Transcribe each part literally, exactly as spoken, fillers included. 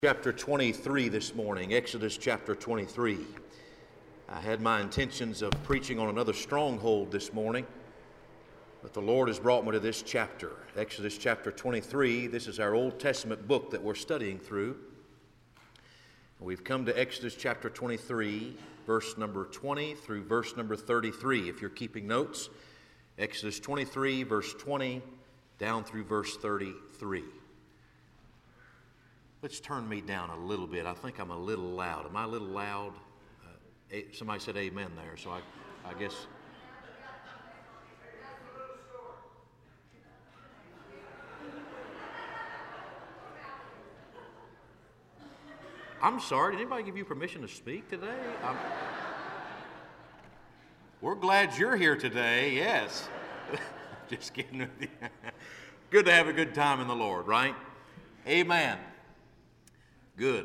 Chapter twenty-three this morning, Exodus chapter twenty-three. I had my intentions of preaching on another stronghold this morning, but the Lord has brought me to this chapter, Exodus chapter twenty-three. This is our Old Testament book that we're studying through. We've come to Exodus chapter twenty-three, verse number twenty through verse number thirty-three. If you're keeping notes, Exodus twenty-three, verse twenty, down through verse thirty-three. Let's turn me down a little bit. I think I'm a little loud. Am I a little loud? Uh, somebody said amen there, so I, I guess. I'm sorry, did anybody give you permission to speak today? I'm... We're glad you're here today, yes. Just kidding with you. Good to have a good time in the Lord, right? Amen. Good.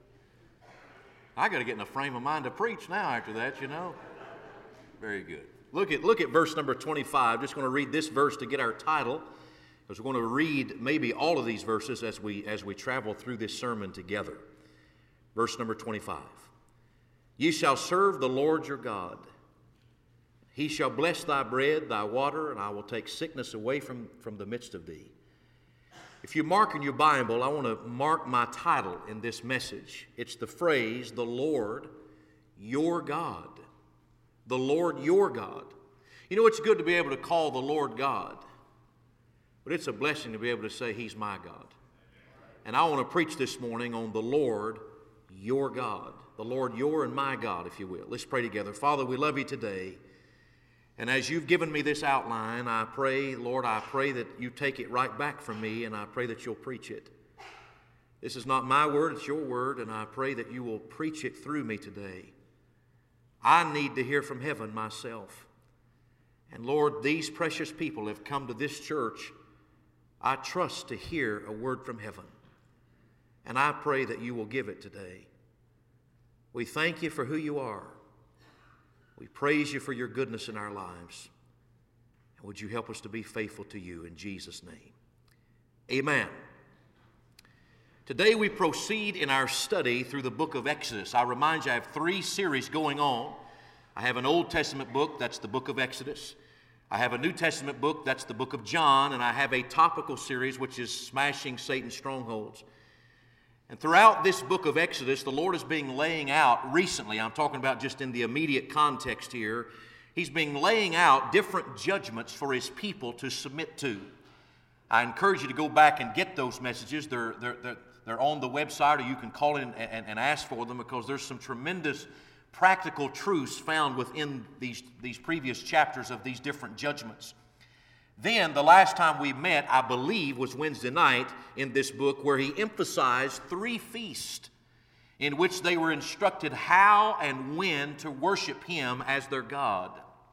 I got to get in a frame of mind to preach now after that, you know. Very good. Look at look at verse number twenty-five. Just going to read this verse to get our title, because we're going to read maybe all of these verses as we as we travel through this sermon together. Verse number twenty-five. Ye shall serve the Lord your God. He shall bless thy bread, thy water, and I will take sickness away from, from the midst of thee. If you mark in your Bible, I want to mark my title in this message. It's the phrase, the Lord your God. The Lord your God. You know, it's good to be able to call the Lord God, but it's a blessing to be able to say He's my God. And I want to preach this morning on the Lord your God. The Lord your and my God, if you will. Let's pray together. Father, we love you today. And as you've given me this outline, I pray, Lord, I pray that you take it right back from me, and I pray that you'll preach it. This is not my word, it's your word, and I pray that you will preach it through me today. I need to hear from heaven myself. And Lord, these precious people have come to this church, I trust, to hear a word from heaven. And I pray that you will give it today. We thank you for who you are. We praise you for your goodness in our lives. And would you help us to be faithful to you in Jesus' name? Amen. Today we proceed in our study through the book of Exodus. I remind you I have three series going on. I have an Old Testament book, that's the book of Exodus. I have a New Testament book, that's the book of John. And I have a topical series, which is Smashing Satan's Strongholds. And throughout this book of Exodus, the Lord has been laying out recently, I'm talking about just in the immediate context here, He's been laying out different judgments for His people to submit to. I encourage you to go back and get those messages. They're, they're, they're, they're on the website, or you can call in and, and, and ask for them, because there's some tremendous practical truths found within these, these previous chapters of these different judgments. Then, the last time we met, I believe, was Wednesday night in this book, where he emphasized three feasts in which they were instructed how and when to worship Him as their God.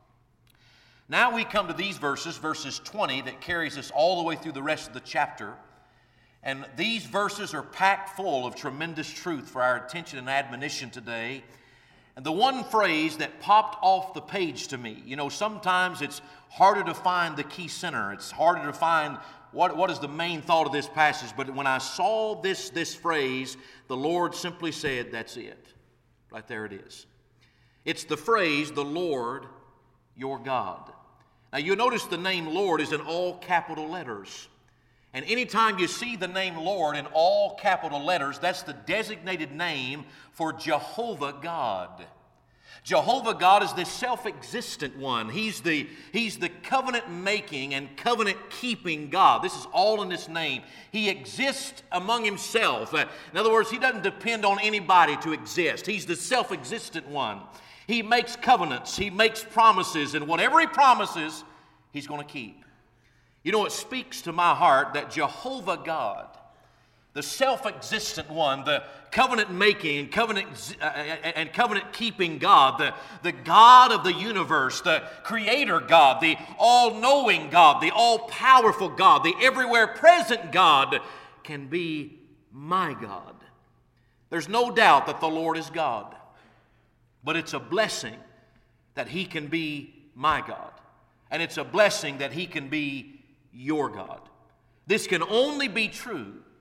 Now we come to these verses, verses twenty, that carries us all the way through the rest of the chapter. And these verses are packed full of tremendous truth for our attention and admonition today. And the one phrase that popped off the page to me, you know, sometimes it's harder to find the key center. It's harder to find what, what is the main thought of this passage. But when I saw this, this phrase, the Lord simply said, that's it. Right there it is. It's the phrase, the Lord your God. Now you'll notice the name Lord is in all capital letters. And anytime you see the name Lord in all capital letters, that's the designated name for Jehovah God. Jehovah God is the self-existent one. He's the, he's the covenant-making and covenant-keeping God. This is all in His name. He exists among Himself. Uh, in other words, He doesn't depend on anybody to exist. He's the self-existent one. He makes covenants. He makes promises. And whatever He promises, He's going to keep. You know, it speaks to my heart that Jehovah God, the self-existent one, the covenant-making and covenant uh, and covenant-keeping God, the, the God of the universe, the Creator God, the all-knowing God, the all-powerful God, the everywhere-present God, can be my God. There's no doubt that the Lord is God, but it's a blessing that He can be my God, and it's a blessing that He can be your God. This can only be true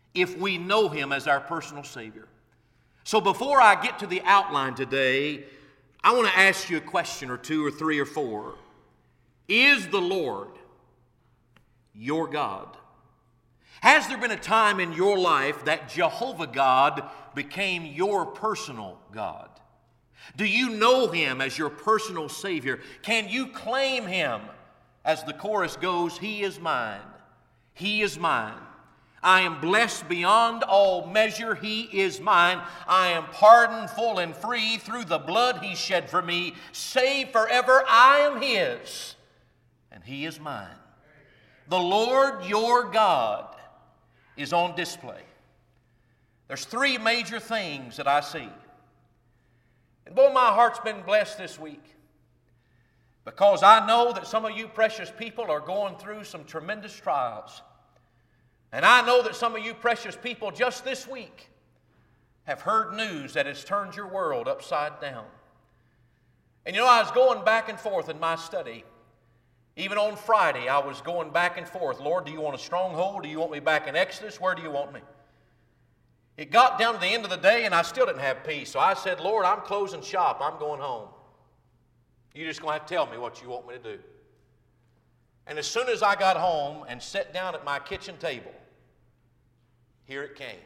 if we know Him as our personal Savior. So before I get to the outline today, I want to ask you a question or two or three or four. Is the Lord your God? Has there been a time in your life that Jehovah God became your personal God? Do you know Him as your personal Savior? Can you claim Him? As the chorus goes, He is mine. He is mine. I am blessed beyond all measure. He is mine. I am pardoned full and free through the blood He shed for me. Saved forever, I am His, and He is mine. The Lord your God is on display. There's three major things that I see. And boy, my heart's been blessed this week, because I know that some of you precious people are going through some tremendous trials. And I know that some of you precious people just this week have heard news that has turned your world upside down. And you know, I was going back and forth in my study. Even on Friday, I was going back and forth. Lord, do you want a stronghold? Do you want me back in Exodus? Where do you want me? It got down to the end of the day, and I still didn't have peace. So I said, Lord, I'm closing shop. I'm going home. You're just going to have to tell me what you want me to do. And as soon as I got home and sat down at my kitchen table, here it came.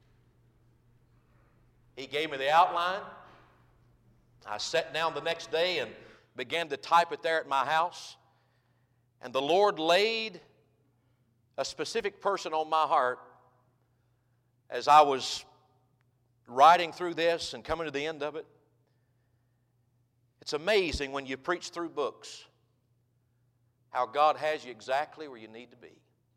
He gave me the outline. I sat down the next day and began to type it there at my house. And the Lord laid a specific person on my heart as I was writing through this and coming to the end of it. It's amazing when you preach through books how God has you exactly where you need to be.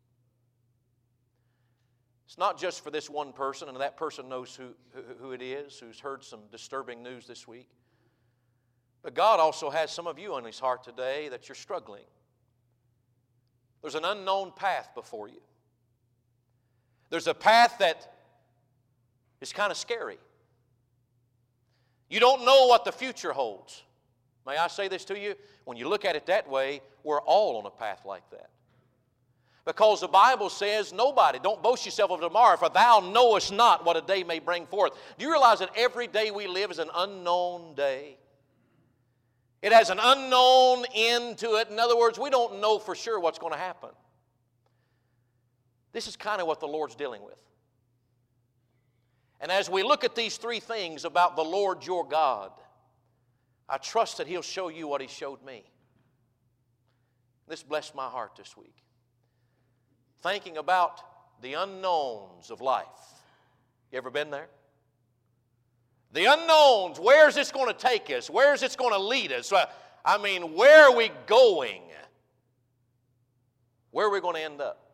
It's not just for this one person, and that person knows who, who, who it is, who's heard some disturbing news this week. But God also has some of you on His heart today that you're struggling. There's an unknown path before you. There's a path that is kind of scary. You don't know what the future holds. May I say this to you? When you look at it that way, we're all on a path like that. Because the Bible says, nobody, don't boast yourself of tomorrow, for thou knowest not what a day may bring forth. Do you realize that every day we live is an unknown day? It has an unknown end to it. In other words, we don't know for sure what's going to happen. This is kind of what the Lord's dealing with. And as we look at these three things about the Lord your God, I trust that He'll show you what He showed me. This blessed my heart this week. Thinking about the unknowns of life. You ever been there? The unknowns. Where is this going to take us? Where is this going to lead us? I mean, where are we going? Where are we going to end up?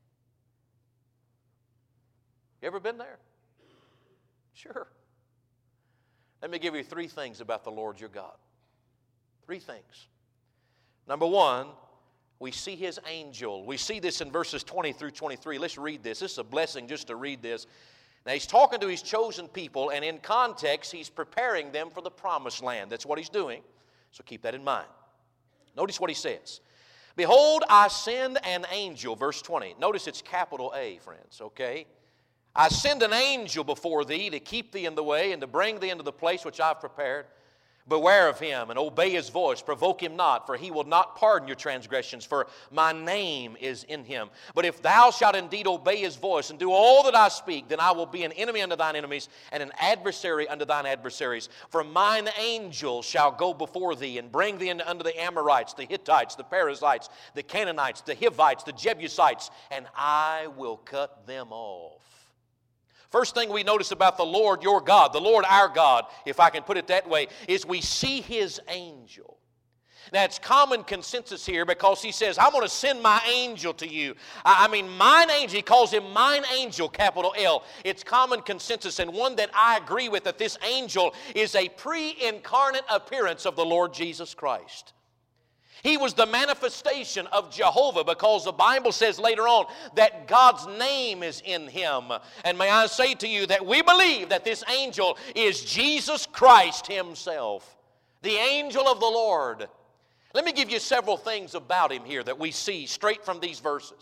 You ever been there? Sure. Let me give you three things about the Lord your God. Three things. Number one, we see His angel. We see this in verses twenty through twenty-three. Let's read this. This is a blessing just to read this. Now, He's talking to His chosen people, and in context, He's preparing them for the promised land. That's what He's doing, so keep that in mind. Notice what He says. Behold, I send an angel, verse twenty. Notice it's capital A, friends, okay? I send an angel before thee to keep thee in the way and to bring thee into the place which I've prepared. Beware of him and obey his voice. Provoke him not, for he will not pardon your transgressions, for my name is in him. But if thou shalt indeed obey his voice and do all that I speak, then I will be an enemy unto thine enemies and an adversary unto thine adversaries. For mine angel shall go before thee and bring thee into unto the Amorites, the Hittites, the Perizzites, the Canaanites, the Hivites, the Jebusites, and I will cut them off. First thing we notice about the Lord your God, the Lord our God, if I can put it that way, is we see His angel. Now, it's common consensus here because He says, I'm going to send my angel to you. I mean, mine angel, He calls him mine angel, capital L. It's common consensus, and one that I agree with, that this angel is a pre-incarnate appearance of the Lord Jesus Christ. He was the manifestation of Jehovah, because the Bible says later on that God's name is in Him. And may I say to you that we believe that this angel is Jesus Christ Himself, the angel of the Lord. Let me give you several things about Him here that we see straight from these verses.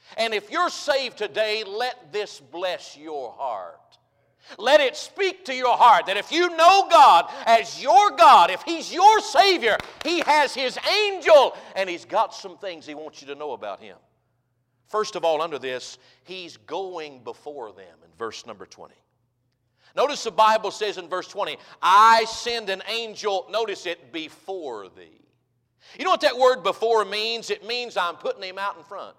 And if you're saved today, let this bless your heart. Let it speak to your heart that if you know God as your God, if He's your Savior, He has His angel, and He's got some things He wants you to know about Him. First of all, under this, He's going before them in verse number twenty. Notice the Bible says in verse twenty, I send an angel, notice it, before thee. You know what that word before means? It means I'm putting him out in front.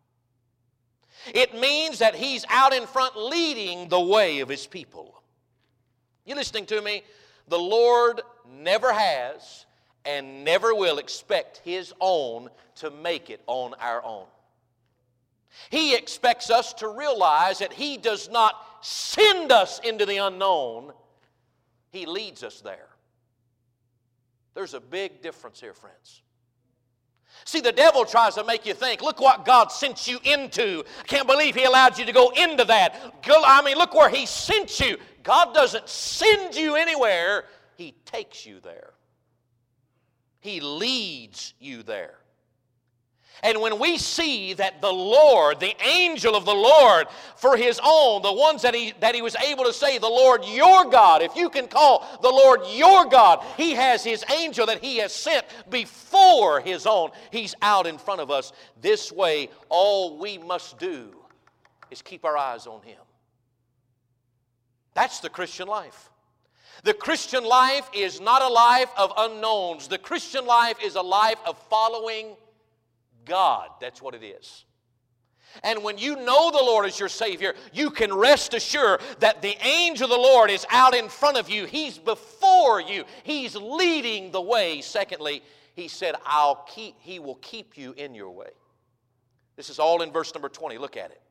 It means that he's out in front leading the way of his people. You listening to me? The Lord never has and never will expect His own to make it on our own. He expects us to realize that He does not send us into the unknown. He leads us there. There's a big difference here, friends. See, the devil tries to make you think, look what God sent you into. I can't believe He allowed you to go into that. I mean, look where He sent you. God doesn't send you anywhere. He takes you there. He leads you there. And when we see that the Lord, the angel of the Lord, for His own, the ones that he, that he was able to say, the Lord your God, if you can call the Lord your God, He has His angel that He has sent before His own. He's out in front of us. This way, all we must do is keep our eyes on Him. That's the Christian life. The Christian life is not a life of unknowns. The Christian life is a life of following God. That's what it is. And when you know the Lord as your Savior, you can rest assured that the angel of the Lord is out in front of you. He's before you. He's leading the way. Secondly, He said, I'll keep, He will keep you in your way. This is all in verse number twenty. Look at it.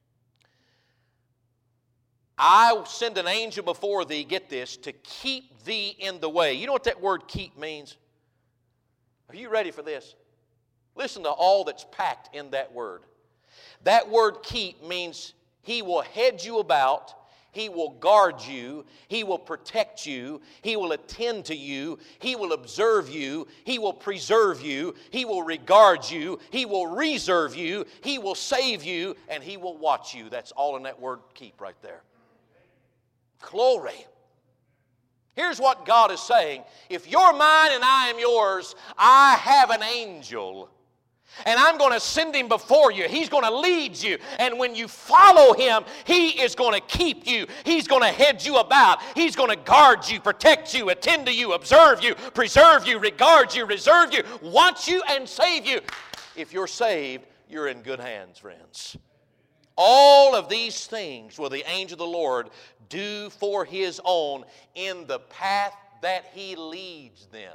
I will send an angel before thee, get this, to keep thee in the way. You know what that word keep means? Are you ready for this? Listen to all that's packed in that word. That word keep means He will hedge you about, He will guard you, He will protect you, He will attend to you, He will observe you, He will preserve you, He will regard you, He will reserve you, He will save you, and He will watch you. That's all in that word keep right there. Glory. Here's what God is saying. If you're mine and I am yours, I have an angel. And I'm going to send him before you. He's going to lead you. And when you follow him, he is going to keep you. He's going to hedge you about. He's going to guard you, protect you, attend to you, observe you, preserve you, regard you, reserve you, watch you, and save you. If you're saved, you're in good hands, friends. All of these things will the angel of the Lord do for his own in the path that he leads them.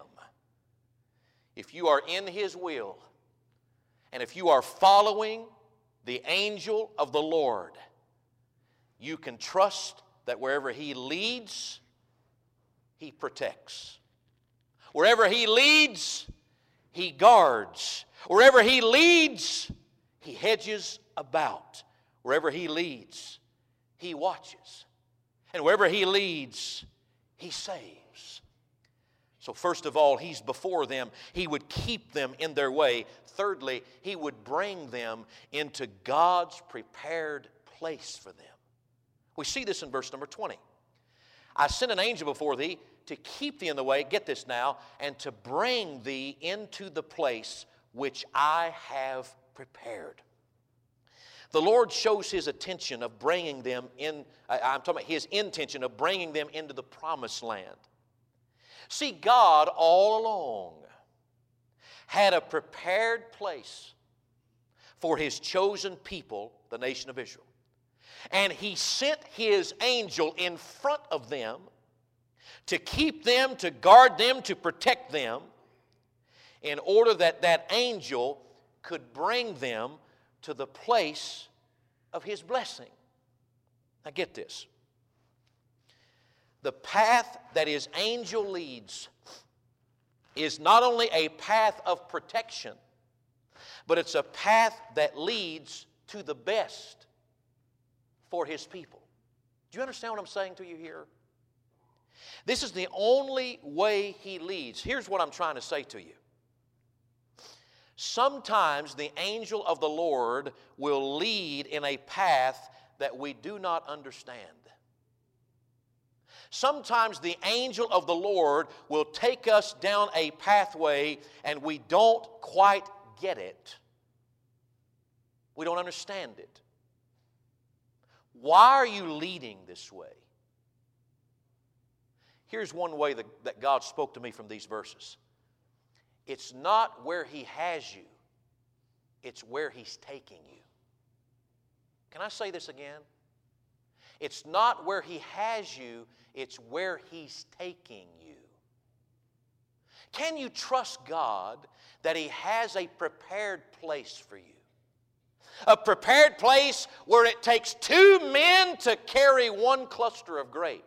If you are in his will, and if you are following the angel of the Lord, you can trust that wherever he leads, he protects. Wherever he leads, he guards. Wherever he leads, he hedges about. Wherever he leads, he watches. And wherever he leads, he saves. So first of all, he's before them. He would keep them in their way. Thirdly, he would bring them into God's prepared place for them. We see this in verse number twenty. I sent an angel before thee to keep thee in the way, get this now, and to bring thee into the place which I have prepared. The Lord shows his attention of bringing them in, I'm talking about his intention of bringing them into the promised land. See, God all along had a prepared place for his chosen people, the nation of Israel. And he sent his angel in front of them to keep them, to guard them, to protect them, in order that that angel could bring them to the place of his blessing. Now get this. The path that his angel leads is not only a path of protection, but it's a path that leads to the best for his people. Do you understand what I'm saying to you here? This is the only way he leads. Here's what I'm trying to say to you. Sometimes the angel of the Lord will lead in a path that we do not understand. Sometimes the angel of the Lord will take us down a pathway and we don't quite get it. We don't understand it. Why are you leading this way? Here's one way that, that God spoke to me from these verses. It's not where He has you, it's where He's taking you. Can I say this again? It's not where He has you, it's where He's taking you. Can you trust God that He has a prepared place for you? A prepared place where it takes two men to carry one cluster of grapes.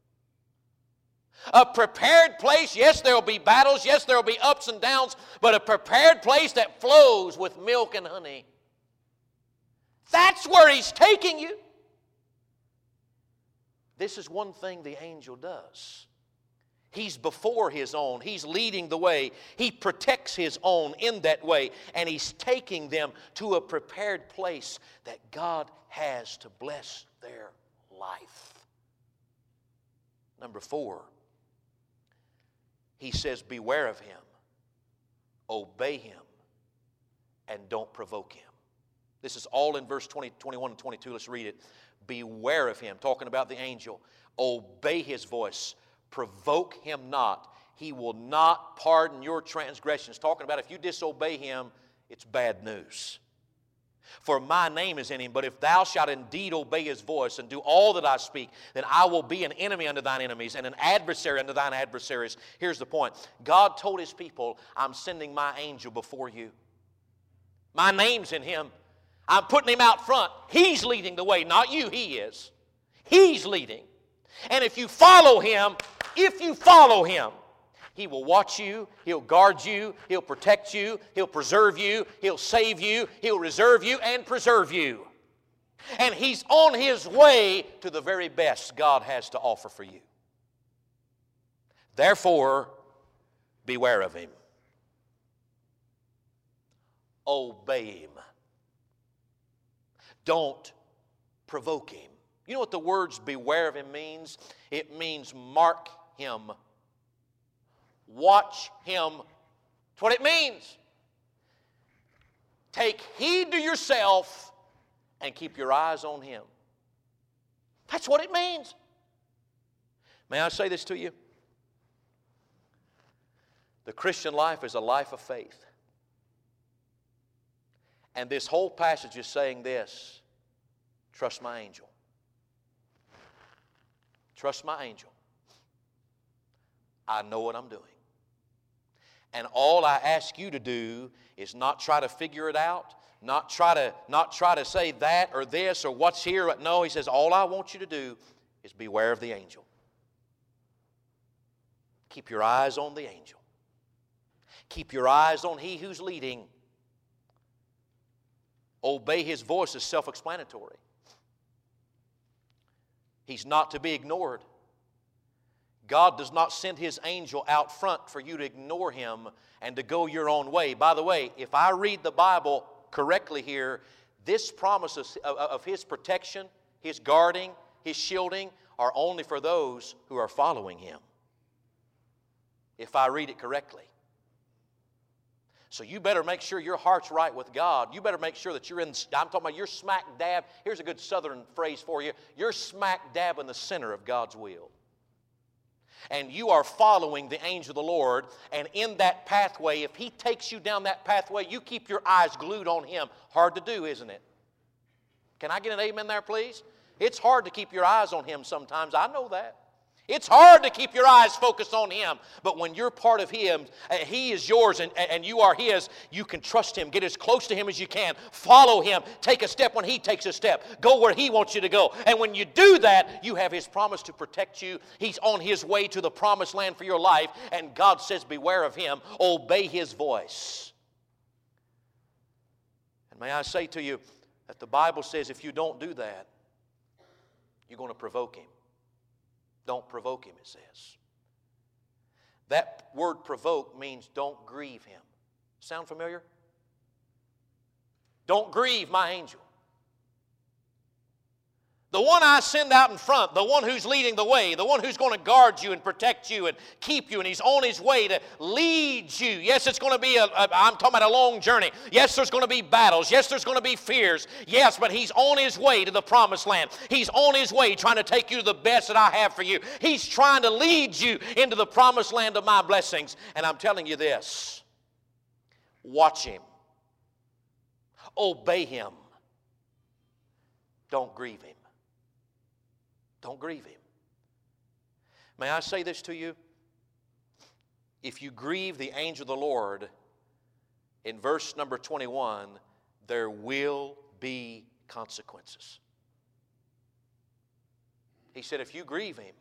A prepared place, yes, there will be battles, yes, there will be ups and downs, but a prepared place that flows with milk and honey. That's where He's taking you. This is one thing the angel does. He's before His own. He's leading the way. He protects His own in that way. And He's taking them to a prepared place that God has to bless their life. Number four, He says, beware of him, obey him, and don't provoke him. This is all in verse twenty, twenty-one, and twenty-two. Let's read it. Beware of him, talking about the angel. Obey his voice. Provoke him not. He will not pardon your transgressions. Talking about if you disobey him, it's bad news. For my name is in him, but if thou shalt indeed obey his voice and do all that I speak, then I will be an enemy unto thine enemies and an adversary unto thine adversaries. Here's the point. God told his people, I'm sending my angel before you. My name's in him. I'm putting him out front. He's leading the way, not you, he is. He's leading. And if you follow him, if you follow him, he will watch you, he'll guard you, he'll protect you, he'll preserve you, he'll save you, he'll reserve you and preserve you. And he's on his way to the very best God has to offer for you. Therefore, beware of him. Obey him. Don't provoke him. You know what the words beware of him means? It means mark him. Watch him. That's what it means. Take heed to yourself and keep your eyes on him. That's what it means. May I say this to you? The Christian life is a life of faith. And this whole passage is saying this: trust my angel. Trust my angel. I know what I'm doing. And all I ask you to do is not try to figure it out, not try to, not try to say that or this or what's here. No, he says, all I want you to do is beware of the angel. Keep your eyes on the angel. Keep your eyes on he who's leading. Obey his voice is self-explanatory. He's not to be ignored. God does not send his angel out front for you to ignore him and to go your own way. By the way, if I read the Bible correctly here, this promise of, of his protection, his guarding, his shielding are only for those who are following him. If I read it correctly. So you better make sure your heart's right with God. You better make sure that you're in, I'm talking about you're smack dab. Here's a good southern phrase for you. You're smack dab in the center of God's will. And you are following the angel of the Lord. And in that pathway, if he takes you down that pathway, you keep your eyes glued on him. Hard to do, isn't it? Can I get an amen there, please? It's hard to keep your eyes on him sometimes. I know that. It's hard to keep your eyes focused on him. But when you're part of him, he is yours and, and you are his, you can trust him. Get as close to him as you can. Follow him. Take a step when he takes a step. Go where he wants you to go. And when you do that, you have his promise to protect you. He's on his way to the promised land for your life. And God says, beware of him. Obey his voice. And may I say to you that the Bible says if you don't do that, you're going to provoke him. Don't provoke him, it says. That word provoke means don't grieve him. Sound familiar? Don't grieve my angel. The one I send out in front, the one who's leading the way, the one who's going to guard you and protect you and keep you, and he's on his way to lead you. Yes, it's going to be a, a I'm talking about a long journey. Yes, there's going to be battles. Yes, there's going to be fears. Yes, but he's on his way to the promised land. He's on his way trying to take you to the best that I have for you. He's trying to lead you into the promised land of my blessings. And I'm telling you this, watch him. Obey him. Don't grieve him. Don't grieve him. May I say this to you? If you grieve the angel of the Lord, in verse number twenty-one, there will be consequences. He said, if you grieve him,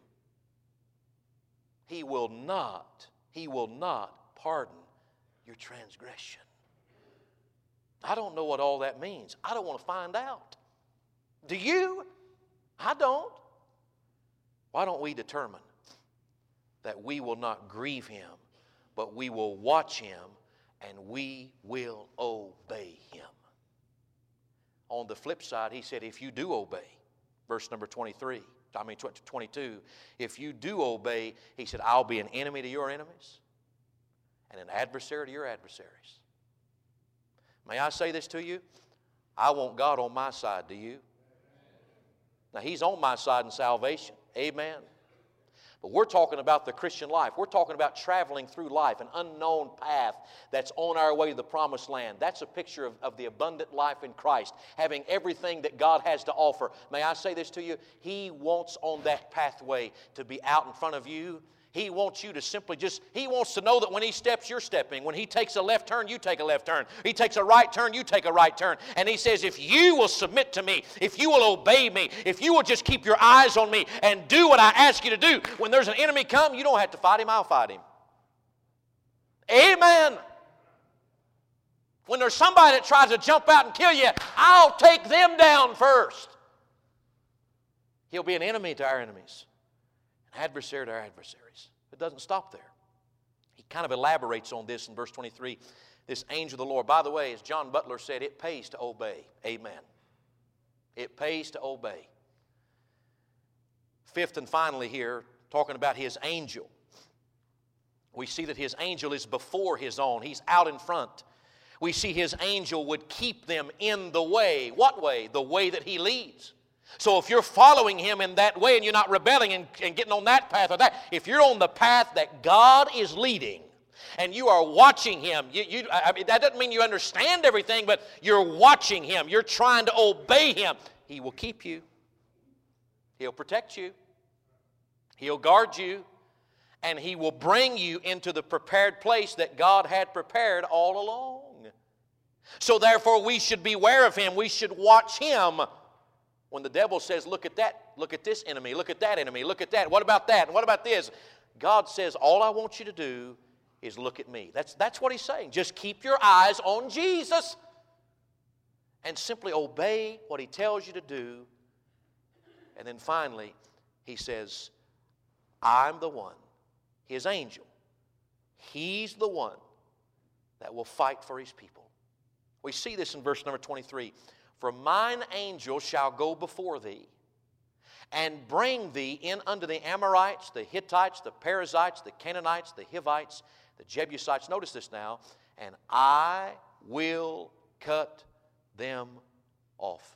he will not, he will not pardon your transgression. I don't know what all that means. I don't want to find out. Do you? I don't. Why don't we determine that we will not grieve him, but we will watch him and we will obey him? On the flip side, he said, if you do obey, verse number twenty-three, I mean twenty-two, if you do obey, he said, I'll be an enemy to your enemies and an adversary to your adversaries. May I say this to you? I want God on my side, do you? Now, he's on my side in salvation. Amen. But we're talking about the Christian life. We're talking about traveling through life, an unknown path that's on our way to the promised land. That's a picture of, of the abundant life in Christ, having everything that God has to offer. May I say this to you? He wants on that pathway to be out in front of you. He wants you to simply just, he wants to know that when he steps, you're stepping. When he takes a left turn, you take a left turn. He takes a right turn, you take a right turn. And he says, if you will submit to me, if you will obey me, if you will just keep your eyes on me and do what I ask you to do, when there's an enemy come, you don't have to fight him, I'll fight him. Amen. When there's somebody that tries to jump out and kill you, I'll take them down first. He'll be an enemy to our enemies. An adversary to our adversaries. It doesn't stop there. He kind of elaborates on this in verse twenty-three. This angel of the Lord. By the way, as John Butler said, it pays to obey. Amen. It pays to obey. Fifth and finally here, talking about his angel. We see that his angel is before his own. He's out in front. We see his angel would keep them in the way. What way? The way that he leads. So if you're following him in that way and you're not rebelling and, and getting on that path or that, if you're on the path that God is leading and you are watching him, you, you, I mean, that doesn't mean you understand everything, but you're watching him. You're trying to obey him. He will keep you. He'll protect you. He'll guard you. And he will bring you into the prepared place that God had prepared all along. So therefore we should beware of him. We should watch him. When the devil says, look at that, look at this enemy, look at that enemy, look at that, what about that, and what about this? God says, all I want you to do is look at me. That's, that's what he's saying. Just keep your eyes on Jesus and simply obey what he tells you to do. And then finally, he says, I'm the one, his angel. He's the one that will fight for his people. We see this in verse number twenty-three. For mine angel shall go before thee, and bring thee in unto the Amorites, the Hittites, the Perizzites, the Canaanites, the Hivites, the Jebusites. Notice this now. And I will cut them off.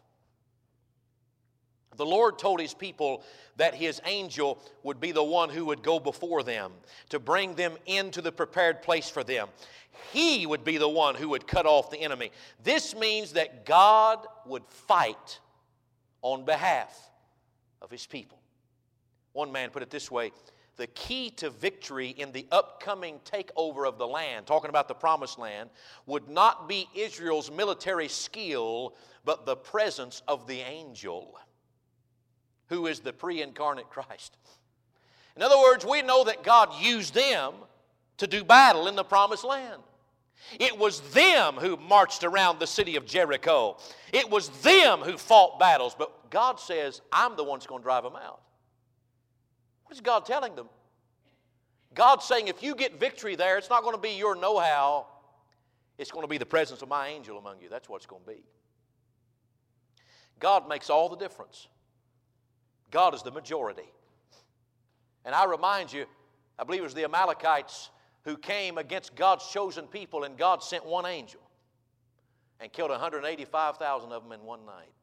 The Lord told his people that his angel would be the one who would go before them to bring them into the prepared place for them. He would be the one who would cut off the enemy. This means that God would fight on behalf of his people. One man put it this way: the key to victory in the upcoming takeover of the land, talking about the promised land, would not be Israel's military skill, but the presence of the angel, who is the pre-incarnate Christ. In other words, we know that God used them to do battle in the promised land. It was them who marched around the city of Jericho. It was them who fought battles. But God says, I'm the one that's going to drive them out. What is God telling them? God's saying, if you get victory there, it's not going to be your know-how. It's going to be the presence of my angel among you. That's what it's going to be. God makes all the difference. God is the majority. And I remind you, I believe it was the Amalekites who came against God's chosen people, and God sent one angel and killed one hundred eighty-five thousand of them in one night.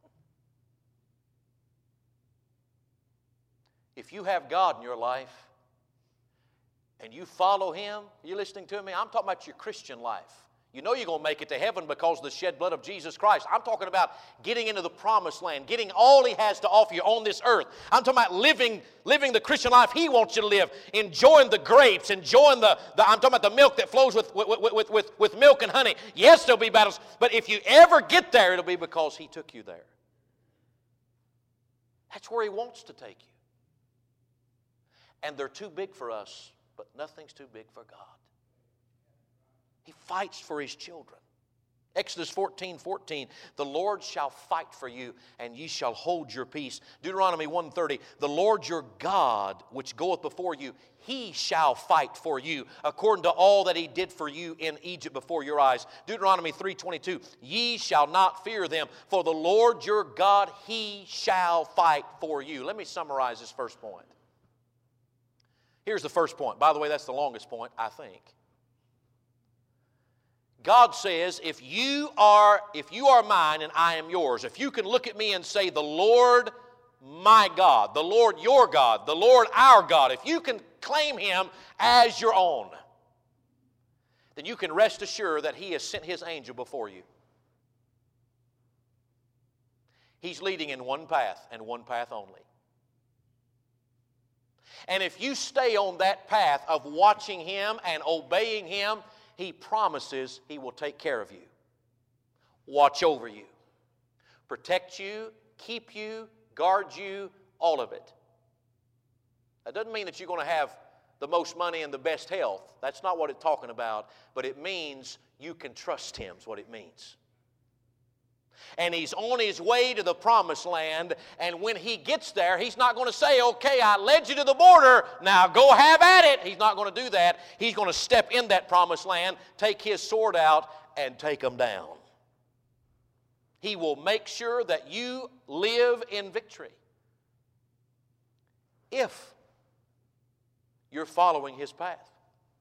If you have God in your life and you follow Him, are you listening to me? I'm talking about your Christian life. You know you're going to make it to heaven because of the shed blood of Jesus Christ. I'm talking about getting into the promised land, getting all He has to offer you on this earth. I'm talking about living, living the Christian life He wants you to live, enjoying the grapes, enjoying the, the I'm talking about the milk that flows with, with, with, with, with milk and honey. Yes, there'll be battles, but if you ever get there, it'll be because He took you there. That's where He wants to take you. And they're too big for us, but nothing's too big for God. He fights for His children. Exodus fourteen fourteen, the Lord shall fight for you, and ye shall hold your peace. Deuteronomy one thirty, the Lord your God, which goeth before you, He shall fight for you, according to all that He did for you in Egypt before your eyes. Deuteronomy three twenty-two, ye shall not fear them, for the Lord your God, He shall fight for you. Let me summarize this first point. Here's the first point. By the way, that's the longest point, I think. God says, if you are, if you are mine and I am yours, if you can look at me and say, the Lord my God, the Lord your God, the Lord our God, if you can claim Him as your own, then you can rest assured that He has sent His angel before you. He's leading in one path and one path only. And if you stay on that path of watching Him and obeying Him, He promises He will take care of you, watch over you, protect you, keep you, guard you, all of it. That doesn't mean that you're going to have the most money and the best health. That's not what it's talking about. But it means you can trust Him is what it means. And He's on His way to the promised land, and when He gets there, He's not going to say, okay, I led you to the border, now go have at it. He's not going to do that. He's going to step in that promised land, take His sword out, and take them down. He will make sure that you live in victory if you're following His path.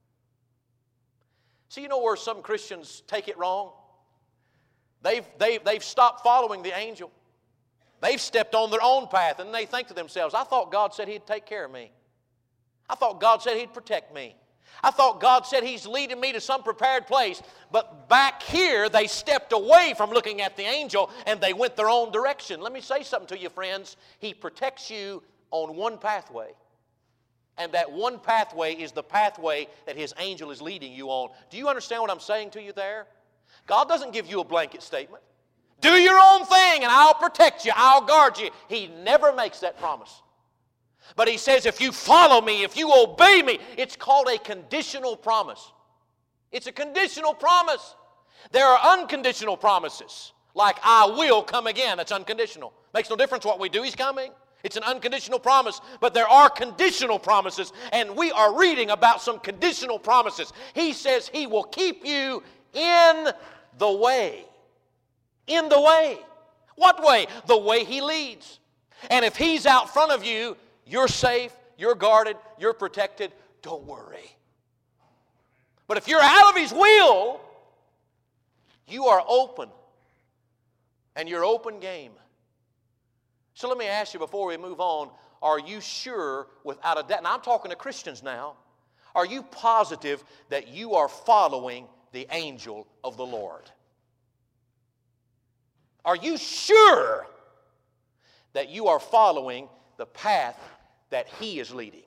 See, you know where some Christians take it wrong? They've, they've, they've stopped following the angel. They've stepped on their own path, and they think to themselves, I thought God said He'd take care of me. I thought God said He'd protect me. I thought God said He's leading me to some prepared place. But back here, they stepped away from looking at the angel, and they went their own direction. Let me say something to you, friends. He protects you on one pathway. And that one pathway is the pathway that His angel is leading you on. Do you understand what I'm saying to you there? God doesn't give you a blanket statement. Do your own thing and I'll protect you, I'll guard you. He never makes that promise. But He says if you follow me, if you obey me, it's called a conditional promise. It's a conditional promise. There are unconditional promises, like I will come again. That's unconditional. Makes no difference what we do, He's coming. It's an unconditional promise, but there are conditional promises, and we are reading about some conditional promises. He says He will keep you in the way. In the way. What way? The way He leads. And if He's out front of you, you're safe, you're guarded, you're protected. Don't worry. But if you're out of His will, you are open. And you're open game. So let me ask you before we move on, are you sure without a doubt, and I'm talking to Christians now, are you positive that you are following the angel of the Lord? Are you sure that you are following the path that He is leading?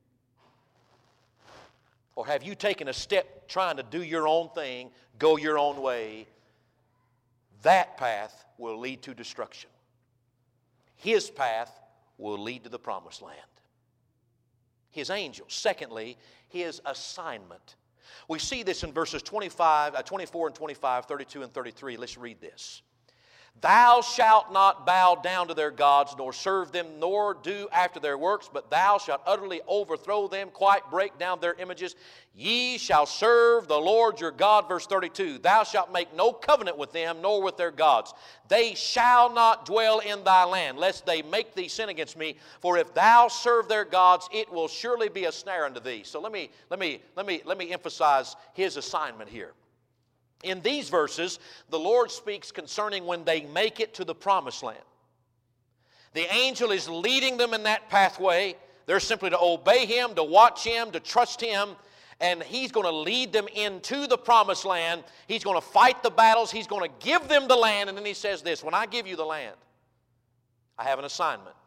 Or have you taken a step trying to do your own thing, go your own way? That path will lead to destruction. His path will lead to the promised land. His angel. Secondly, His assignment. We see this in verses twenty-five, uh, twenty-four and twenty-five, thirty-two and thirty-three. Let's read this. Thou shalt not bow down to their gods, nor serve them, nor do after their works, but thou shalt utterly overthrow them, quite break down their images. Ye shall serve the Lord your God. Verse thirty-two, thou shalt make no covenant with them, nor with their gods. They shall not dwell in thy land, lest they make thee sin against me. For if thou serve their gods, it will surely be a snare unto thee. So let me, let me, let me, let me emphasize his assignment here. In these verses, the Lord speaks concerning when they make it to the promised land. The angel is leading them in that pathway. They're simply to obey him, to watch him, to trust him, and he's going to lead them into the promised land. He's going to fight the battles. He's going to give them the land, and then he says this, when I give you the land, I have an assignment.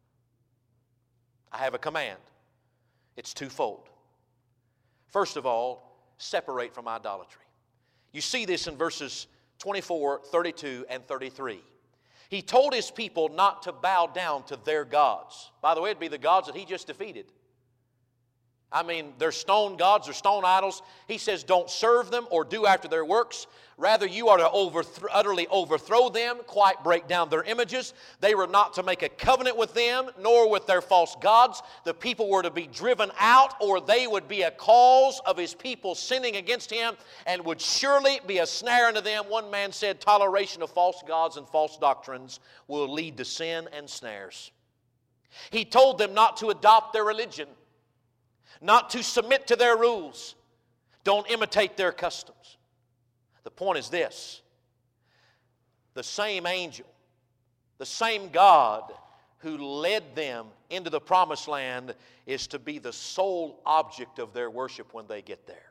I have a command. It's twofold. First of all, separate from idolatry. You see this in verses twenty-four, thirty-two, and thirty-three. He told his people not to bow down to their gods. By the way, it'd be the gods that he just defeated. I mean, they're stone gods, they're stone idols. He says don't serve them or do after their works. Rather, you are to overthrow, utterly overthrow them, quite break down their images. They were not to make a covenant with them, nor with their false gods. The people were to be driven out, or they would be a cause of his people sinning against him and would surely be a snare unto them. One man said, toleration of false gods and false doctrines will lead to sin and snares. He told them not to adopt their religion, not to submit to their rules. Don't imitate their customs. The point is this: the same angel, the same God who led them into the promised land is to be the sole object of their worship when they get there.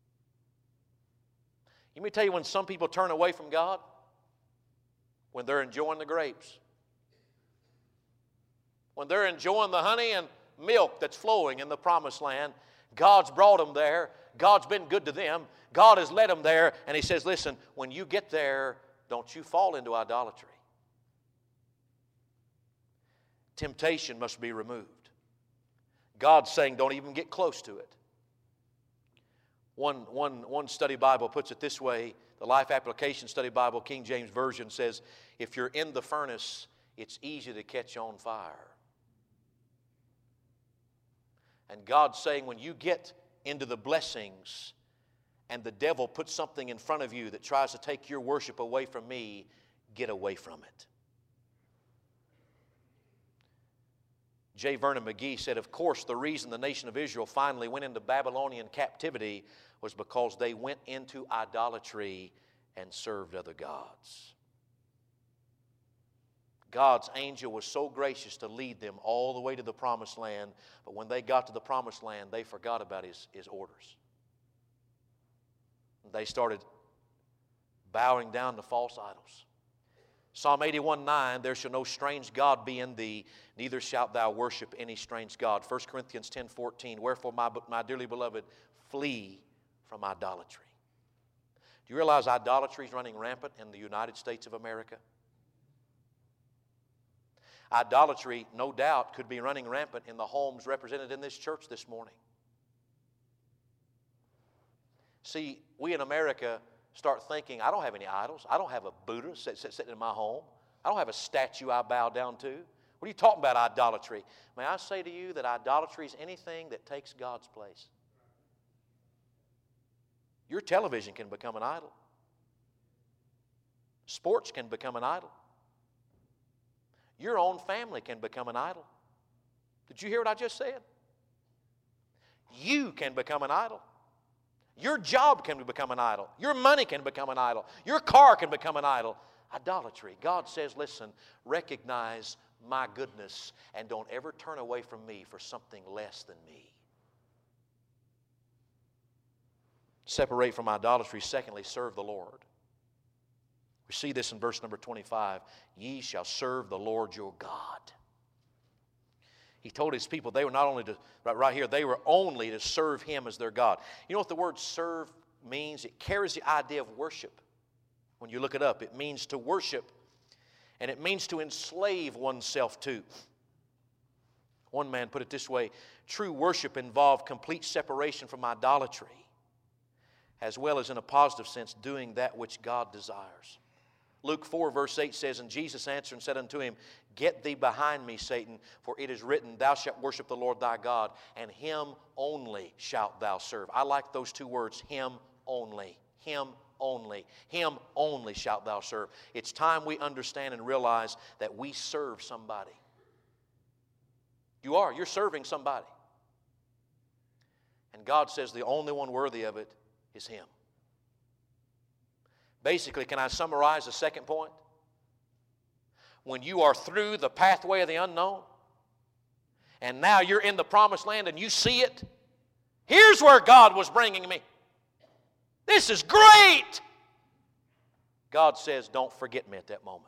Let me tell you when some people turn away from God, when they're enjoying the grapes, when they're enjoying the honey and milk that's flowing in the promised land. God's brought them there. God's been good to them. God has led them there. And he says, listen, when you get there, don't you fall into idolatry. Temptation must be removed. God's saying don't even get close to it. One, one, one study Bible puts it this way. The Life Application Study Bible, King James Version, says, if you're in the furnace, it's easy to catch on fire. And God's saying when you get into the blessings and the devil puts something in front of you that tries to take your worship away from me, get away from it. J. Vernon McGee said, of course, the reason the nation of Israel finally went into Babylonian captivity was because they went into idolatry and served other gods. God's angel was so gracious to lead them all the way to the promised land, but when they got to the promised land, they forgot about his, his orders. They started bowing down to false idols. Psalm eighty-one nine, there shall no strange God be in thee, neither shalt thou worship any strange God. First Corinthians ten fourteen, wherefore, my, my dearly beloved, flee from idolatry. Do you realize idolatry is running rampant in the United States of America? Idolatry, no doubt, could be running rampant in the homes represented in this church this morning. See, we in America start thinking, I don't have any idols. I don't have a Buddha sitting in my home. I don't have a statue I bow down to. What are you talking about, idolatry? May I say to you that idolatry is anything that takes God's place. Your television can become an idol. Sports can become an idol. Your own family can become an idol. Did you hear what I just said? You can become an idol. Your job can become an idol. Your money can become an idol. Your car can become an idol. Idolatry. God says, listen, recognize my goodness and don't ever turn away from me for something less than me. Separate from idolatry. Secondly, serve the Lord. We see this in verse number twenty-five. Ye shall serve the Lord your God. He told his people they were not only to, right, right here, they were only to serve him as their God. You know what the word serve means? It carries the idea of worship. When you look it up, it means to worship, and it means to enslave oneself to. One man put it this way: true worship involved complete separation from idolatry, as well as in a positive sense doing that which God desires. Luke four verse eight says, And Jesus answered and said unto him, Get thee behind me, Satan, for it is written, Thou shalt worship the Lord thy God, and Him only shalt thou serve. I like those two words, Him only. Him only. Him only shalt thou serve. It's time we understand and realize that we serve somebody. You are. You're serving somebody. And God says the only one worthy of it is Him. Basically, can I summarize the second point? When you are through the pathway of the unknown, and now you're in the promised land and you see it, here's where God was bringing me. This is great. God says, don't forget me at that moment.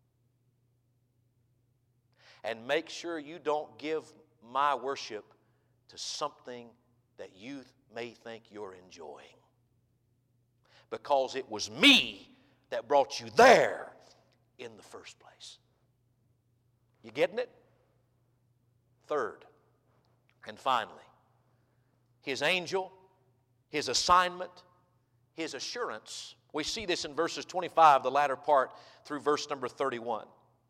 And make sure you don't give my worship to something that you may think you're enjoying. Because it was me that brought you there in the first place. You getting it? Third, and finally, His angel, His assignment, His assurance. We see this in verses twenty-five, the latter part, through verse number thirty-one.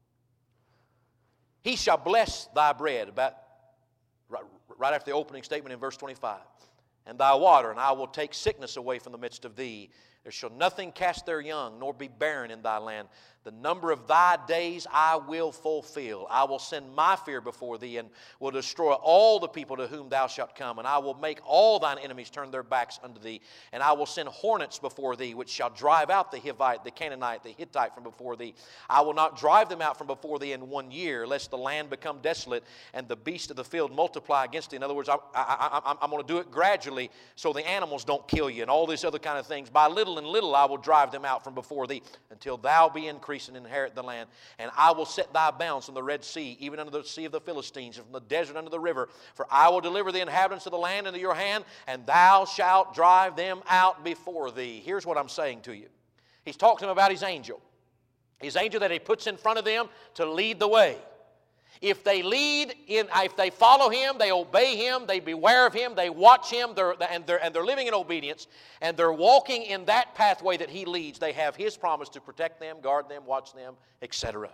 He shall bless thy bread, about right, right after the opening statement in verse twenty-five. And thy water, and I will take sickness away from the midst of thee. There shall nothing cast their young, nor be barren in thy land. The number of thy days I will fulfill. I will send my fear before thee, and will destroy all the people to whom thou shalt come. And I will make all thine enemies turn their backs unto thee. And I will send hornets before thee, which shall drive out the Hivite, the Canaanite, the Hittite from before thee. I will not drive them out from before thee in one year, lest the land become desolate, and the beasts of the field multiply against thee. In other words, I, I, I, I'm going to do it gradually, so the animals don't kill you, and all these other kind of things. By little and little I will drive them out from before thee, until thou be increased and inherit the land. And I will set thy bounds from the Red Sea, even unto the sea of the Philistines, and from the desert unto the river. For I will deliver the inhabitants of the land into your hand, and thou shalt drive them out before thee. Here's what I'm saying to you. He's talking to them about His angel. His angel that He puts in front of them to lead the way. If they lead in, if they follow Him, they obey Him, they beware of Him, they watch Him, they're, and, they're, and they're living in obedience, and they're walking in that pathway that He leads, they have His promise to protect them, guard them, watch them, et cetera.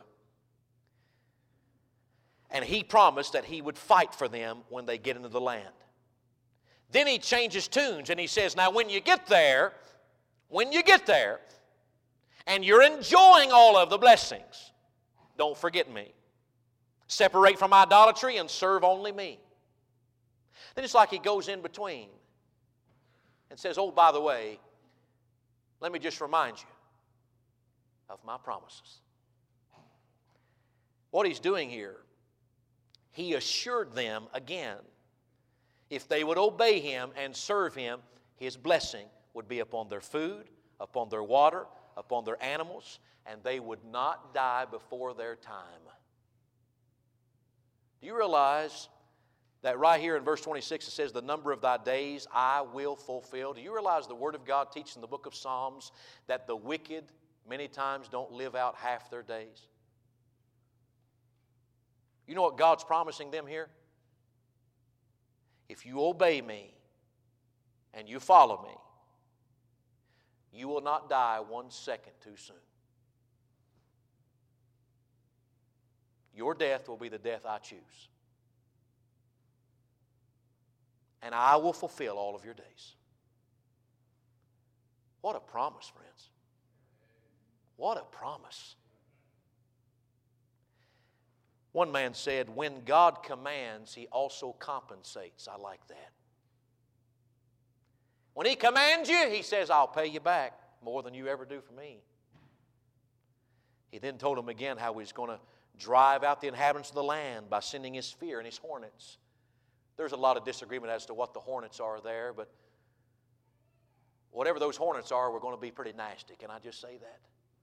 And He promised that He would fight for them when they get into the land. Then He changes tunes and He says, now when you get there, when you get there, and you're enjoying all of the blessings, don't forget me. Separate from idolatry and serve only me. Then it's like He goes in between and says, oh, by the way, let me just remind you of my promises. What He's doing here, He assured them again, if they would obey Him and serve Him, His blessing would be upon their food, upon their water, upon their animals, and they would not die before their time. Do you realize that right here in verse twenty-six it says, the number of thy days I will fulfill? Do you realize the Word of God teaches in the book of Psalms that the wicked many times don't live out half their days? You know what God's promising them here? If you obey me and you follow me, you will not die one second too soon. Your death will be the death I choose. And I will fulfill all of your days. What a promise, friends. What a promise. One man said, when God commands, He also compensates. I like that. When He commands you, He says, I'll pay you back more than you ever do for me. He then told him again how He's going to drive out the inhabitants of the land by sending His fear and His hornets. There's a lot of disagreement as to what the hornets are there, but whatever those hornets are, we're going to be pretty nasty. Can I just say that?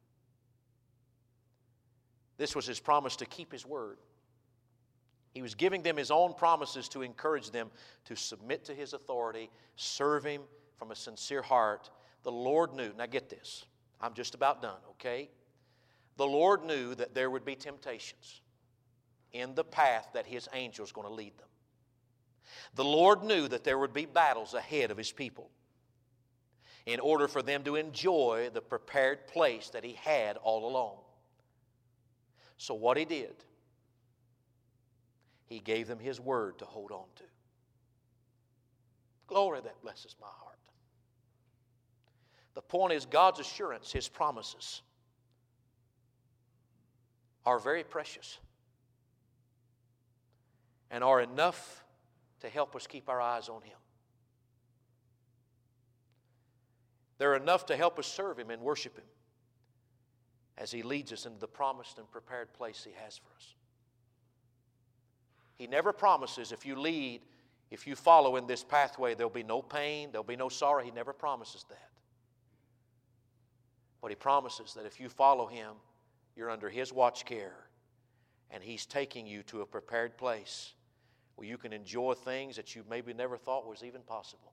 This was His promise to keep His word. He was giving them His own promises to encourage them to submit to His authority, serve Him from a sincere heart. The Lord knew, now get this, I'm just about done, okay? The Lord knew that there would be temptations in the path that His angel is going to lead them. The Lord knew that there would be battles ahead of His people. in order for them to enjoy the prepared place that He had all along. So what He did, He gave them His Word to hold on to. Glory, that blesses my heart. The point is, God's assurance, His promises, are very precious and are enough to help us keep our eyes on Him. They're enough to help us serve Him and worship Him as He leads us into the promised and prepared place He has for us. He never promises if you lead, if you follow in this pathway, there'll be no pain, there'll be no sorrow. He never promises that. But He promises that if you follow Him, you're under His watch care, and He's taking you to a prepared place where you can enjoy things that you maybe never thought was even possible.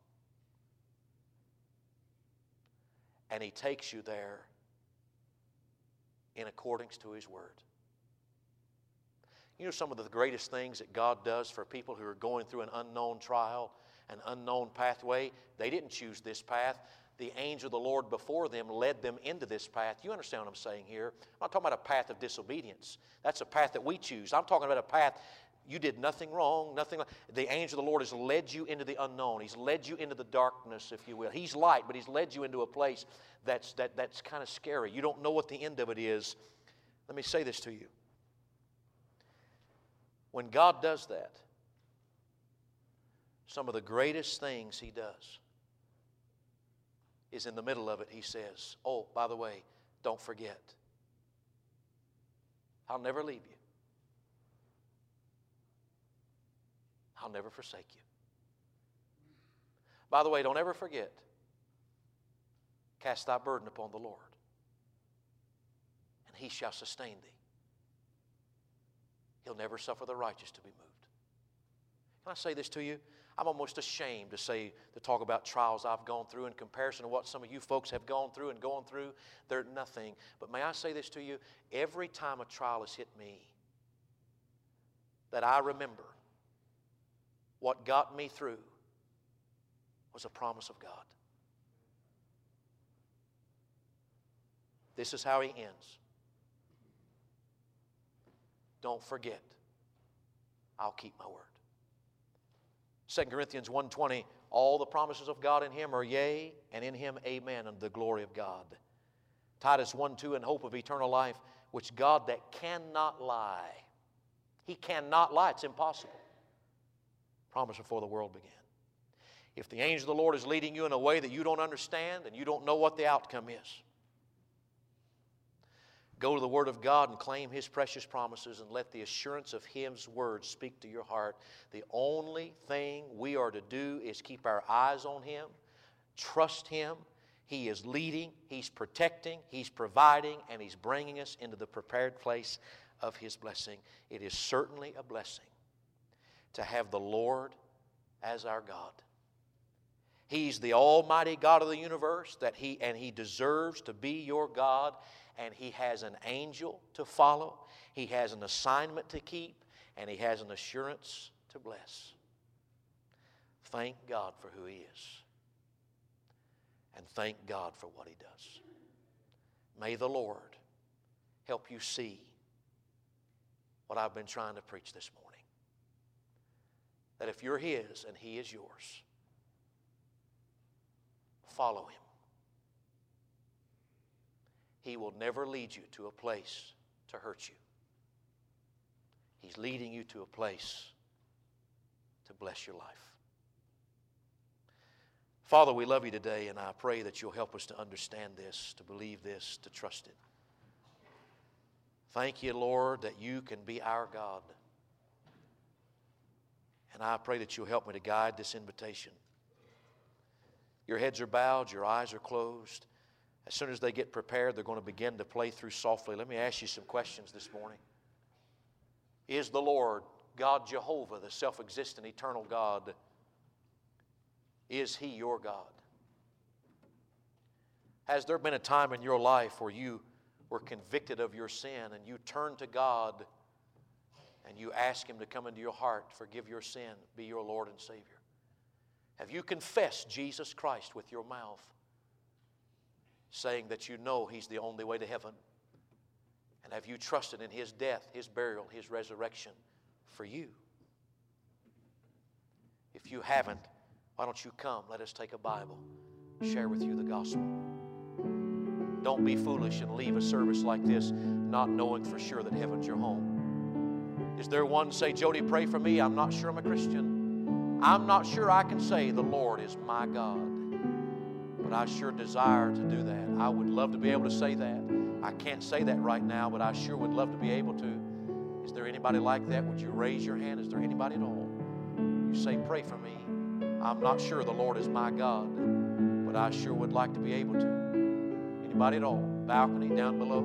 And He takes you there in accordance to His Word. You know, some of the greatest things that God does for people who are going through an unknown trial, an unknown pathway, they didn't choose this path. The angel of the Lord before them led them into this path. You understand what I'm saying here? I'm not talking about a path of disobedience. That's a path that we choose. I'm talking about a path you did nothing wrong, nothing. The angel of the Lord has led you into the unknown. He's led you into the darkness, if you will. He's light, but He's led you into a place that's, that, that's kind of scary. You don't know what the end of it is. Let me say this to you. When God does that, some of the greatest things He does is in the middle of it, He says, oh, by the way, don't forget, I'll never leave you. I'll never forsake you. By the way, don't ever forget, cast thy burden upon the Lord, and He shall sustain thee. He'll never suffer the righteous to be moved. Can I say this to you? I'm almost ashamed to say, to talk about trials I've gone through in comparison to what some of you folks have gone through and going through. They're nothing. But may I say this to you? Every time a trial has hit me, that I remember what got me through was a promise of God. This is how He ends. Don't forget, I'll keep my word. Second Corinthians one twenty, all the promises of God in Him are yea, and in Him amen, unto the glory of God. Titus one two, in hope of eternal life, which God that cannot lie. He cannot lie. It's impossible. Promise before the world began. If the angel of the Lord is leading you in a way that you don't understand and you don't know what the outcome is, go to the Word of God and claim His precious promises and let the assurance of His Word speak to your heart. The only thing we are to do is keep our eyes on Him, trust Him. He is leading, He's protecting, He's providing, and He's bringing us into the prepared place of His blessing. It is certainly a blessing to have the Lord as our God. He's the almighty God of the universe, that He and He deserves to be your God. And He has an angel to follow. He has an assignment to keep. And He has an assurance to bless. Thank God for who He is. And thank God for what He does. May the Lord help you see what I've been trying to preach this morning. That if you're His and He is yours, follow Him. He will never lead you to a place to hurt you. He's leading you to a place to bless your life. Father, we love You today, and I pray that You'll help us to understand this, to believe this, to trust it. Thank You, Lord, that You can be our God. And I pray that You'll help me to guide this invitation. Your heads are bowed, your eyes are closed. As soon as they get prepared, they're going to begin to play through softly. Let me ask you some questions this morning. Is the Lord, God Jehovah, the self-existent, eternal God, is He your God? Has there been a time in your life where you were convicted of your sin and you turned to God and you asked Him to come into your heart, forgive your sin, be your Lord and Savior? Have you confessed Jesus Christ with your mouth saying that you know He's the only way to heaven? And have you trusted in His death, His burial, His resurrection for you? If you haven't, why don't you come? Let us take a Bible, share with you the gospel. Don't be foolish and leave a service like this not knowing for sure that heaven's your home. Is there one say, Jody, pray for me? I'm not sure I'm a Christian. I'm not sure I can say the Lord is my God. But I sure desire to do that. I would love to be able to say that. I can't say that right now, but I sure would love to be able to. Is there anybody like that? Would you raise your hand? Is there anybody at all? You say, pray for me. I'm not sure the Lord is my God, but I sure would like to be able to. Anybody at all? Balcony down below.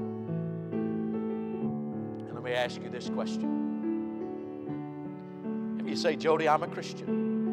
And let me ask you this question. If you say, Jody, I'm a Christian,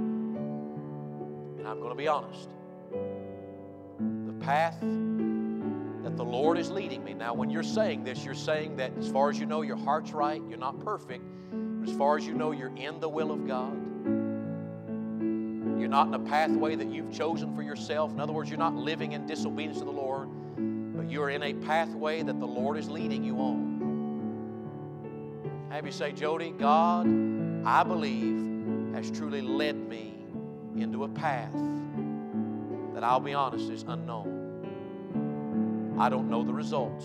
and I'm going to be honest, the path that the Lord is leading me. Now, when you're saying this, you're saying that as far as you know, your heart's right, you're not perfect, but as far as you know, you're in the will of God. You're not in a pathway that you've chosen for yourself. In other words, you're not living in disobedience to the Lord, but you're in a pathway that the Lord is leading you on. Have you say, Jody, God, I believe, has truly led me into a path that, I'll be honest, is unknown. I don't know the results.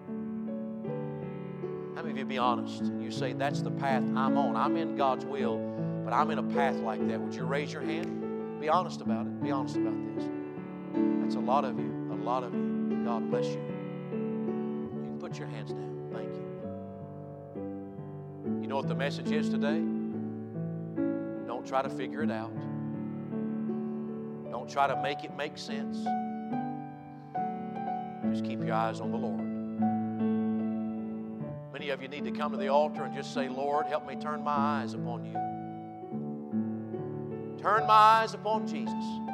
How many of you be honest? You say, that's the path I'm on. I'm in God's will, but I'm in a path like that. Would you raise your hand? Be honest about it. Be honest about this. That's a lot of you. A lot of you. God bless you. You can put your hands down. Thank you. You know what the message is today? Don't try to figure it out. Don't try to make it make sense. Just keep your eyes on the Lord. Many of you need to come to the altar and just say, Lord, help me turn my eyes upon you. Turn my eyes upon Jesus.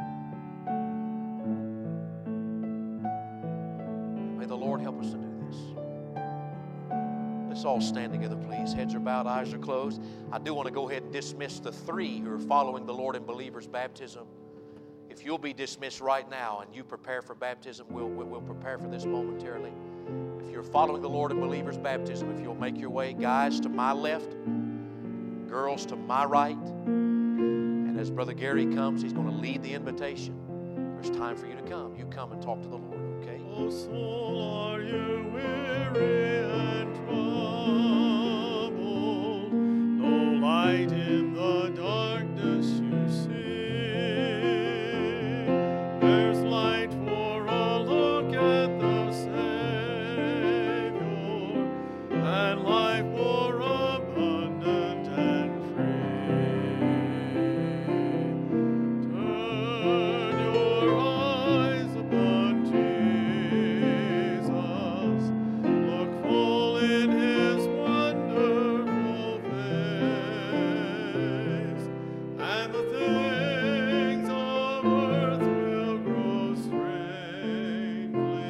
May the Lord help us to do this. Let's all stand together, please. Heads are bowed, eyes are closed. I do want to go ahead and dismiss the three who are following the Lord in believers' baptism. If you'll be dismissed right now and you prepare for baptism, we'll, we'll prepare for this momentarily. If you're following the Lord in believers' baptism, if you'll make your way, guys to my left, girls to my right. And as Brother Gary comes, he's going to lead the invitation. There's time for you to come. You come and talk to the Lord, okay? Oh, soul, are you weary and troubled? No light in the darkness you see. There's light for a look at the Savior, and life more abundant and free. Turn your eyes upon Jesus. Look full in His wonderful face, and the things of earth will grow strangely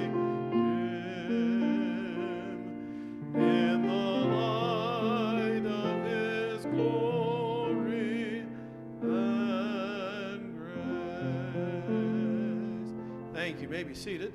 dim in the light of His glory and grace. Thank you. You may be seated.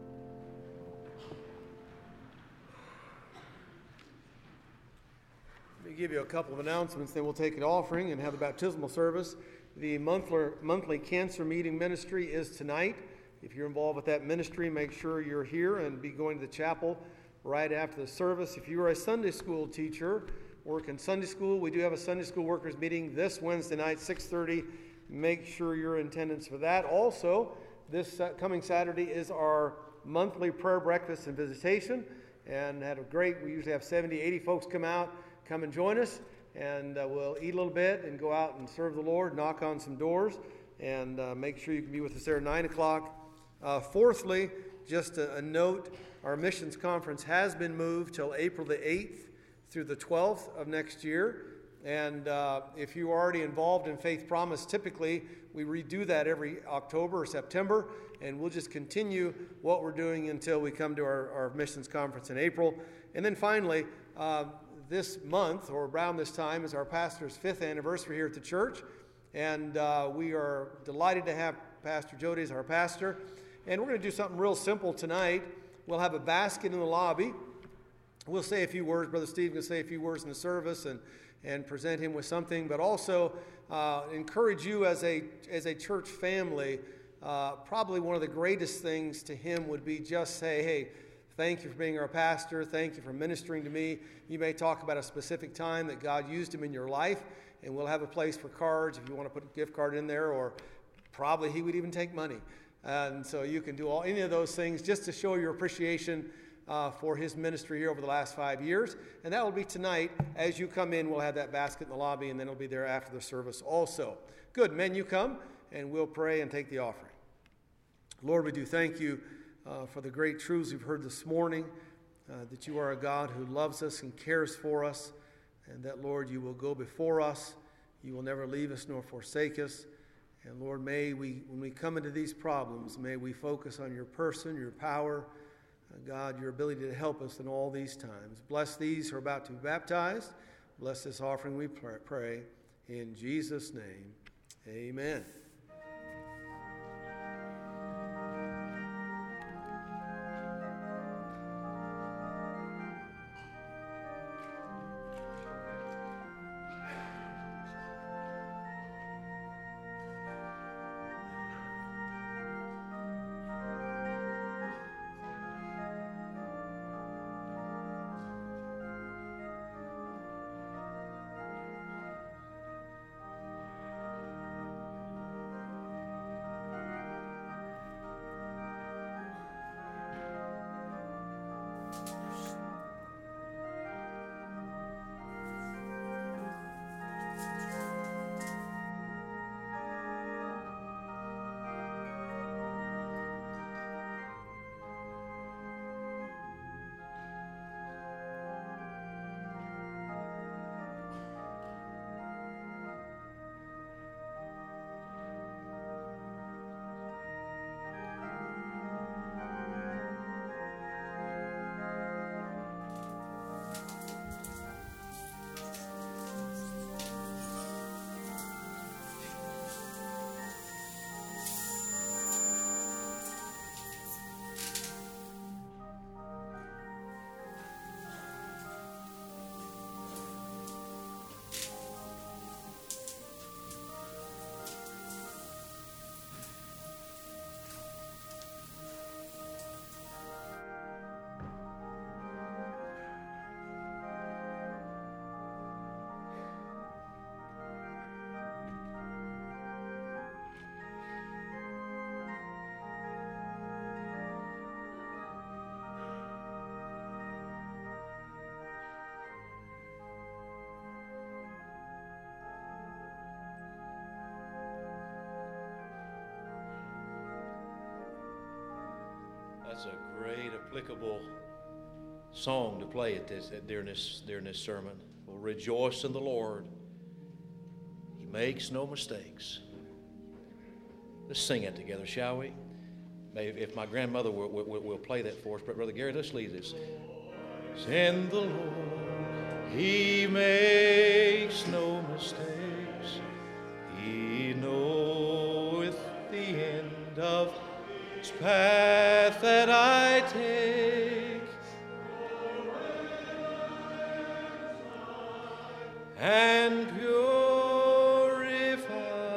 Let me give you a couple of announcements, then we'll take an offering and have the baptismal service. The monthly, monthly cancer meeting ministry is tonight. If you're involved with that ministry, make sure you're here and be going to the chapel right after the service. If you are a Sunday school teacher, work in Sunday school, we do have a Sunday school workers meeting this Wednesday night, six thirty. Make sure you're in attendance for that. Also, this uh, coming Saturday is our monthly prayer breakfast and visitation, and had a great, we usually have seventy, eighty folks come out, come and join us, and uh, we'll eat a little bit and go out and serve the Lord, knock on some doors, and uh, make sure you can be with us there at nine o'clock. Uh, fourthly, just a, a note, our missions conference has been moved till April the eighth through the twelfth of next year. And uh, if you're already involved in Faith Promise, typically we redo that every October or September, and we'll just continue what we're doing until we come to our, our missions conference in April. And then finally, uh, this month, or around this time, is our pastor's fifth anniversary here at the church. And uh, we are delighted to have Pastor Jody as our pastor. And we're going to do something real simple tonight. We'll have a basket in the lobby. We'll say a few words. Brother Steve will say a few words in the service and, and present him with something, but also uh, encourage you as a, as a church family. Uh, probably one of the greatest things to him would be just say, hey, thank you for being our pastor. Thank you for ministering to me. You may talk about a specific time that God used him in your life, and we'll have a place for cards if you want to put a gift card in there, or probably he would even take money. And so you can do all any of those things just to show your appreciation uh, for his ministry here over the last five years. And that will be tonight. As you come in, we'll have that basket in the lobby, and then it'll be there after the service also. Good. Men, you come, and we'll pray and take the offering. Lord, we do thank you uh, for the great truths we've heard this morning, uh, that you are a God who loves us and cares for us, and that, Lord, you will go before us. You will never leave us nor forsake us. And Lord, may we, when we come into these problems, may we focus on your person, your power, uh, God, your ability to help us in all these times. Bless these who are about to be baptized. Bless this offering, we pray. In Jesus' name, amen. That's a great applicable song to play at this at, during this during this sermon. We'll rejoice in the Lord. He makes no mistakes. Let's sing it together, shall we? Maybe if my grandmother will, will, will play that for us. But Brother Gary, let's lead this. In the Lord, He makes no mistakes. He knoweth the end of His path that I take, and purified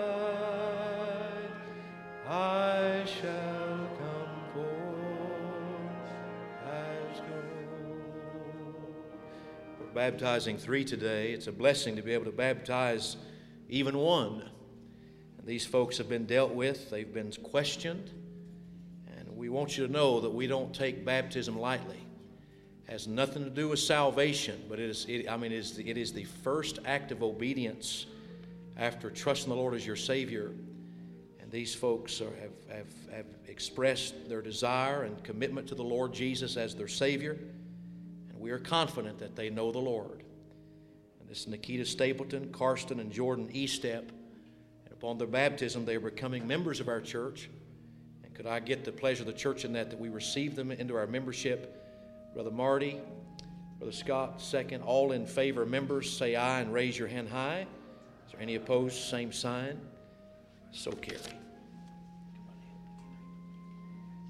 I shall come forth as gold. We're baptizing three today. It's a blessing to be able to baptize even one. And these folks have been dealt with. They've been questioned. We want you to know that we don't take baptism lightly. It has nothing to do with salvation, but it is, it, I mean, it is, the, it is the first act of obedience after trusting the Lord as your Savior. And these folks are, have, have, have expressed their desire and commitment to the Lord Jesus as their Savior. And we are confident that they know the Lord. And this is Nikita Stapleton, Karsten, and Jordan Estep. And upon their baptism, they are becoming members of our church. Could I get the pleasure of the church in that, that we receive them into our membership? Brother Marty, Brother Scott, second. All in favor members, say aye and raise your hand high. Is there any opposed? Same sign. So carry.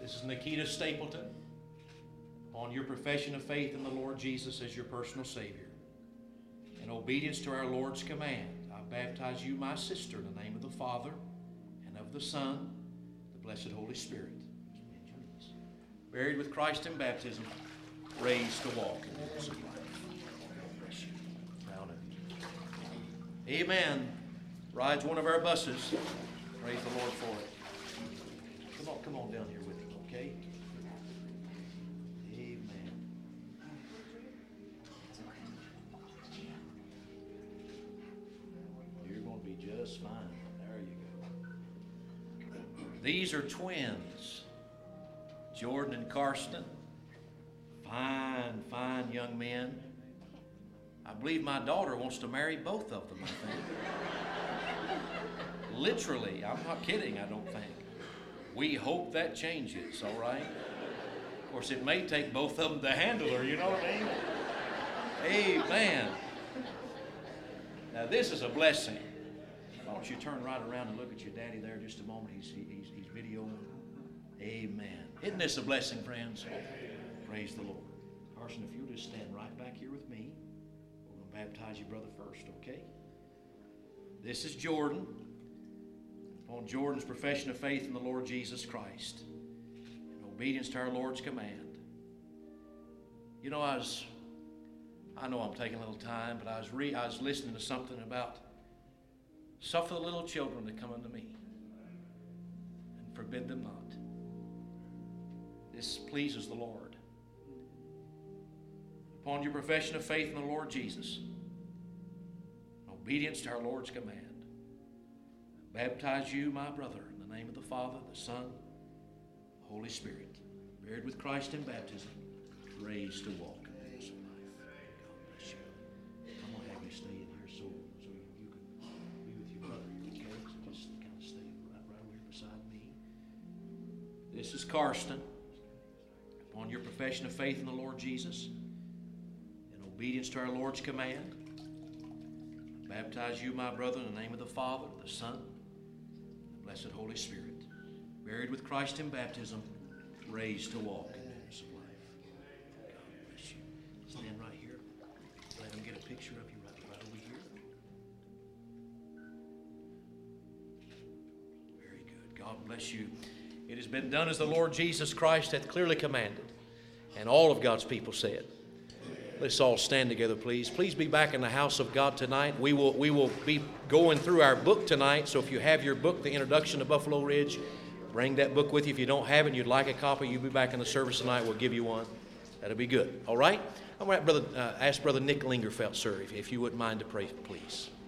This is Nikita Stapleton. On your profession of faith in the Lord Jesus as your personal Savior, in obedience to our Lord's command, I baptize you, my sister, in the name of the Father and of the Son, the blessed Holy Spirit. Buried with Christ in baptism, raised to walk in the newness of life. Proud of you. Amen. Rides one of our buses. Praise the Lord for it. Come on, come on down here with him, okay? Just fine. There you go. These are twins, Jordan and Karsten. Fine, fine young men. I believe my daughter wants to marry both of them, I think. Literally, I'm not kidding, I don't think. We hope that changes, all right? Of course, it may take both of them to handle her, you know what I mean? Amen. Now, this is a blessing. Why don't you turn right around and look at your daddy there just a moment. He's, he's, he's videoing. Amen. Isn't this a blessing, friends? Praise the Lord. Carson, if you'll just stand right back here with me. We're going to baptize your brother first, okay? This is Jordan. Upon Jordan's profession of faith in the Lord Jesus Christ, in obedience to our Lord's command. You know, I was, I know I'm taking a little time, but I was, re, I was listening to something about suffer the little children to come unto me, and forbid them not. This pleases the Lord. Upon your profession of faith in the Lord Jesus, in obedience to our Lord's command, I baptize you, my brother, in the name of the Father, the Son, the Holy Spirit, buried with Christ in baptism, raised to walk in the newness of life. God bless you. I'm going to have you stay in here so, so you can be with your brother, okay? So just kind of stay right, right over here beside me. This is Karsten. Upon your profession of faith in the Lord Jesus, in obedience to our Lord's command, I baptize you, my brother, in the name of the Father, the Son, the blessed Holy Spirit, buried with Christ in baptism, raised to walk in the newness of life. God bless you. Stand right here. Let them get a picture of you right, right over here. Very good. God bless you. It has been done as the Lord Jesus Christ hath clearly commanded. And all of God's people said. Let's all stand together, please. Please be back in the house of God tonight. We will, we will be going through our book tonight. So if you have your book, The Introduction to Buffalo Ridge, bring that book with you. If you don't have it and you'd like a copy, you'll be back in the service tonight. We'll give you one. That'll be good. All right? I'm going to brother, uh, ask Brother Nick Lingerfeld, sir, if, if you wouldn't mind to pray, please.